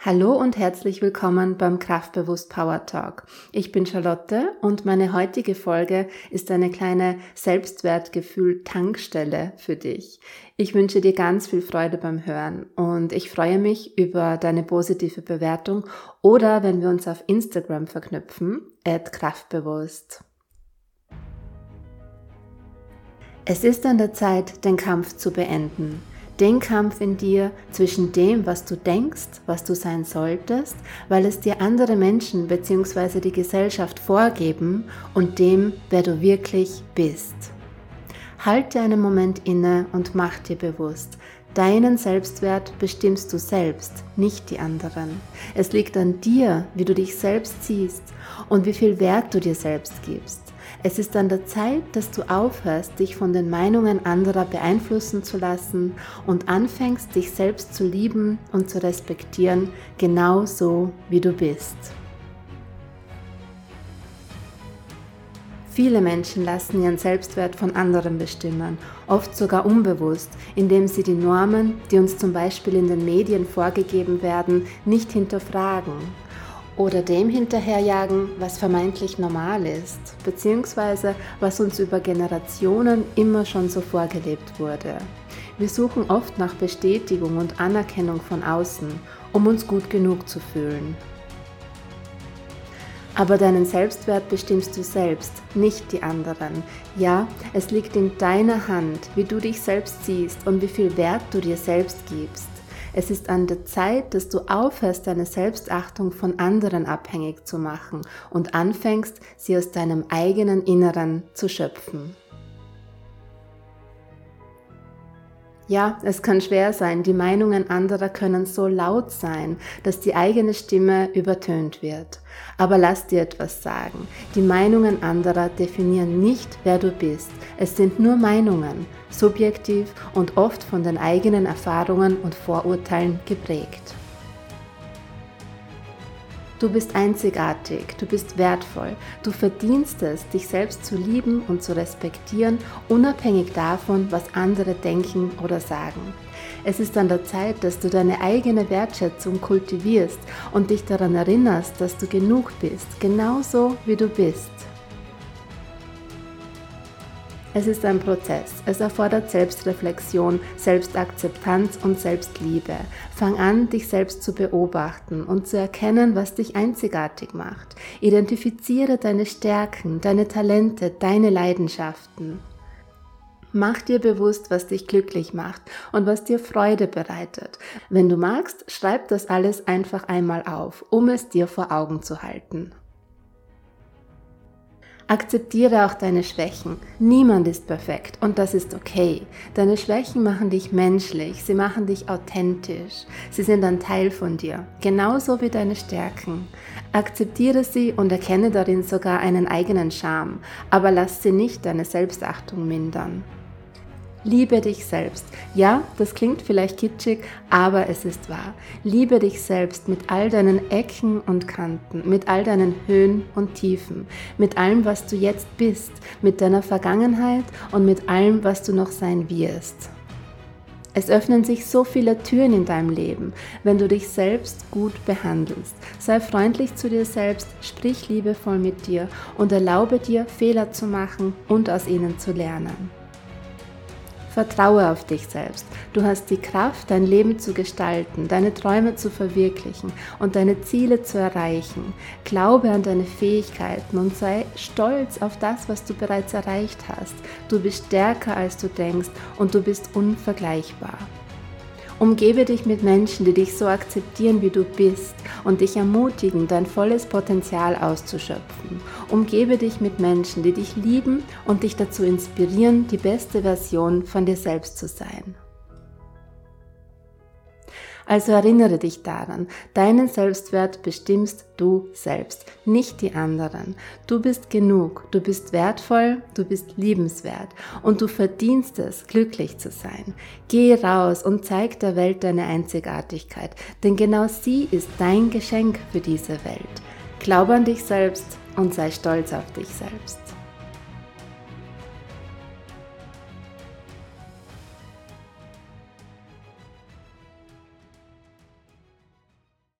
Hallo und herzlich willkommen beim Kraftbewusst Power Talk. Ich bin Charlotte und meine heutige Folge ist eine kleine Selbstwertgefühl-Tankstelle für dich. Ich wünsche dir ganz viel Freude beim Hören und ich freue mich über deine positive Bewertung oder wenn wir uns auf Instagram verknüpfen, @kraftbewusst. Es ist an der Zeit, den Kampf zu beenden. Den Kampf in dir zwischen dem, was du denkst, was du sein solltest, weil es dir andere Menschen bzw. die Gesellschaft vorgeben und dem, wer du wirklich bist. Halte einen Moment inne und mach dir bewusst, deinen Selbstwert bestimmst du selbst, nicht die anderen. Es liegt an dir, wie du dich selbst siehst und wie viel Wert du dir selbst gibst. Es ist an der Zeit, dass du aufhörst, dich von den Meinungen anderer beeinflussen zu lassen und anfängst, dich selbst zu lieben und zu respektieren, genau so, wie du bist. Viele Menschen lassen ihren Selbstwert von anderen bestimmen, oft sogar unbewusst, indem sie die Normen, die uns zum Beispiel in den Medien vorgegeben werden, nicht hinterfragen. Oder dem hinterherjagen, was vermeintlich normal ist, beziehungsweise was uns über Generationen immer schon so vorgelebt wurde. Wir suchen oft nach Bestätigung und Anerkennung von außen, um uns gut genug zu fühlen. Aber deinen Selbstwert bestimmst du selbst, nicht die anderen. Ja, es liegt in deiner Hand, wie du dich selbst siehst und wie viel Wert du dir selbst gibst. Es ist an der Zeit, dass du aufhörst, deine Selbstachtung von anderen abhängig zu machen und anfängst, sie aus deinem eigenen Inneren zu schöpfen. Ja, es kann schwer sein, die Meinungen anderer können so laut sein, dass die eigene Stimme übertönt wird. Aber lass dir etwas sagen, die Meinungen anderer definieren nicht, wer du bist. Es sind nur Meinungen, subjektiv und oft von den eigenen Erfahrungen und Vorurteilen geprägt. Du bist einzigartig, du bist wertvoll, du verdienst es, dich selbst zu lieben und zu respektieren, unabhängig davon, was andere denken oder sagen. Es ist an der Zeit, dass du deine eigene Wertschätzung kultivierst und dich daran erinnerst, dass du genug bist, genauso wie du bist. Es ist ein Prozess. Es erfordert Selbstreflexion, Selbstakzeptanz und Selbstliebe. Fang an, dich selbst zu beobachten und zu erkennen, was dich einzigartig macht. Identifiziere deine Stärken, deine Talente, deine Leidenschaften. Mach dir bewusst, was dich glücklich macht und was dir Freude bereitet. Wenn du magst, schreib das alles einfach einmal auf, um es dir vor Augen zu halten. Akzeptiere auch deine Schwächen. Niemand ist perfekt und das ist okay. Deine Schwächen machen dich menschlich, sie machen dich authentisch. Sie sind ein Teil von dir, genauso wie deine Stärken. Akzeptiere sie und erkenne darin sogar einen eigenen Charme, aber lass sie nicht deine Selbstachtung mindern. Liebe dich selbst. Ja, das klingt vielleicht kitschig, aber es ist wahr. Liebe dich selbst mit all deinen Ecken und Kanten, mit all deinen Höhen und Tiefen, mit allem, was du jetzt bist, mit deiner Vergangenheit und mit allem, was du noch sein wirst. Es öffnen sich so viele Türen in deinem Leben, wenn du dich selbst gut behandelst. Sei freundlich zu dir selbst, sprich liebevoll mit dir und erlaube dir, Fehler zu machen und aus ihnen zu lernen. Vertraue auf dich selbst. Du hast die Kraft, dein Leben zu gestalten, deine Träume zu verwirklichen und deine Ziele zu erreichen. Glaube an deine Fähigkeiten und sei stolz auf das, was du bereits erreicht hast. Du bist stärker, als du denkst und du bist unvergleichbar. Umgebe dich mit Menschen, die dich so akzeptieren, wie du bist und dich ermutigen, dein volles Potenzial auszuschöpfen. Umgebe dich mit Menschen, die dich lieben und dich dazu inspirieren, die beste Version von dir selbst zu sein. Also erinnere dich daran, deinen Selbstwert bestimmst du selbst, nicht die anderen. Du bist genug, du bist wertvoll, du bist liebenswert und du verdienst es, glücklich zu sein. Geh raus und zeig der Welt deine Einzigartigkeit, denn genau sie ist dein Geschenk für diese Welt. Glaube an dich selbst und sei stolz auf dich selbst.